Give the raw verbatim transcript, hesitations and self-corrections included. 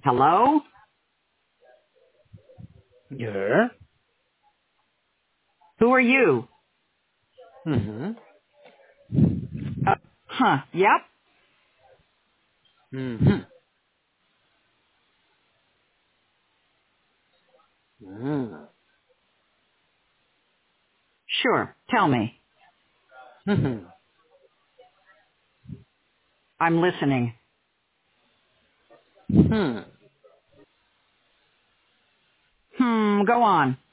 Hello? Yeah. Who are you? Mm-hmm. Uh, huh, yep. Mm-hmm. Mm-hmm. Sure, tell me. Mm-hmm. I'm listening. Hmm. Hmm, go on.